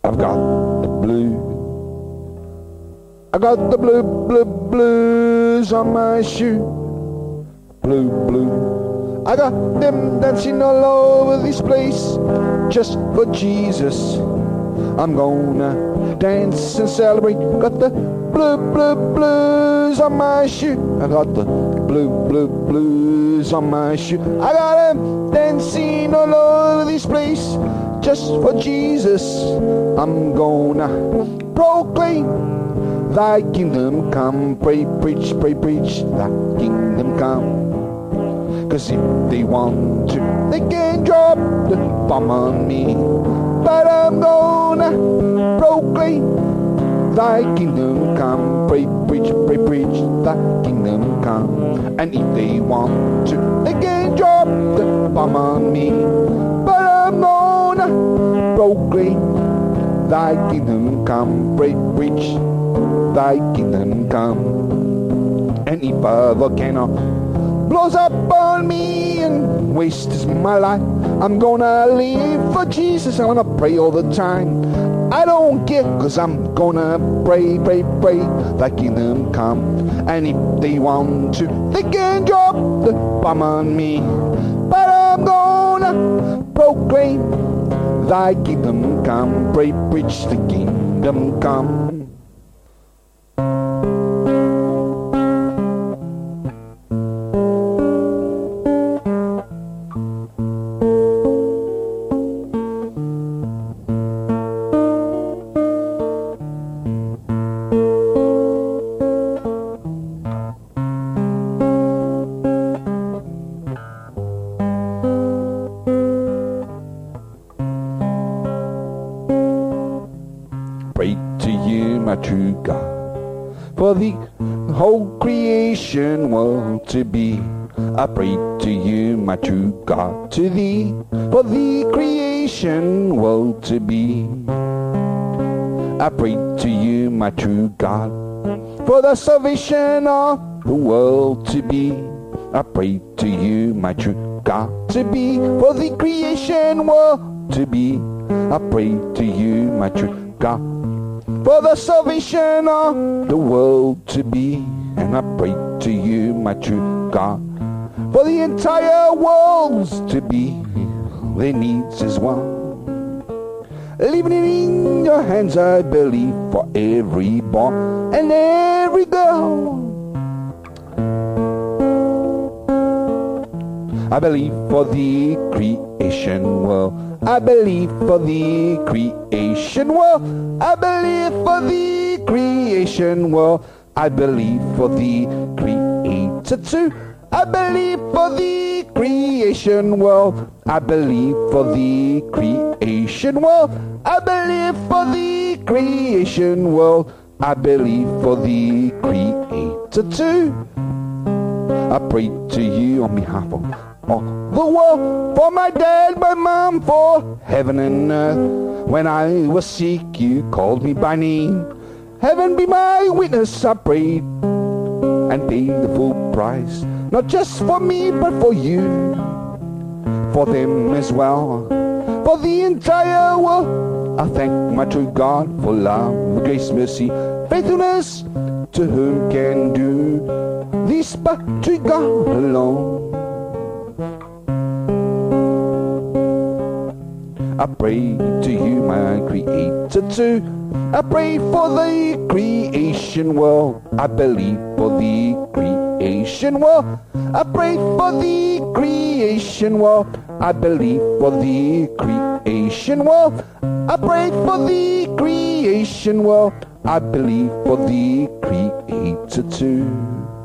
I've got the blue. I got the blues on my shoe. Blue. I got them dancing all over this place just for Jesus. I'm gonna dance and celebrate. Got the blues on my shoe. I got the blues on my shoe. I got them dancing all over this place just for Jesus. I'm gonna proclaim thy kingdom come. Pray, preach, thy kingdom come. 'Cause if they want to, they can drop the bomb on me. But I'm gonna proclaim thy kingdom come. Pray, preach, thy kingdom come. And if they want to, they can drop the bomb on me. But I'm gonna proclaim thy kingdom come. Pray, preach, thy kingdom come. And if a volcano blows up on me and wastes my life, I'm gonna live for Jesus. I'm gonna pray all the time. I don't care, 'cause I'm gonna pray, thy kingdom come. And if they want to, they can drop the bomb on me. But I'm gonna proclaim thy kingdom come. Pray, preach, the kingdom come. Pray to you, my true God, for the whole creation world to be. I pray to you, my true God, to thee, for the creation world to be. I pray to you, my true God, for the salvation of the world to be. I pray to you, my true God, to be, for the creation world to be. I pray to you, my true God, for the salvation of the world to be. And I pray to you, my true God, for the entire world to be their needs as well. Leaving it in your hands, I believe, for every boy and every girl. I believe for the creation world. I believe for the creation world. I believe for the creation world. I believe for the creator too. I believe for the creation world. I believe for the creation world. I believe for the creation world. I believe for the creator too. I pray to you on behalf of the world, for my dad, my mom, for heaven and earth. When I was sick, you called me by name. Heaven be my witness, I prayed and paid the full price, not just for me, but for you, for them as well, for the entire world. I thank my true God for love, grace, mercy, faithfulness, to whom can do this but to God alone. I pray to you, my creator too. I pray for the creation world. I believe for the creation world. I pray for the creation world. I believe for the creation world. I pray for the creation world. I believe for the creator too.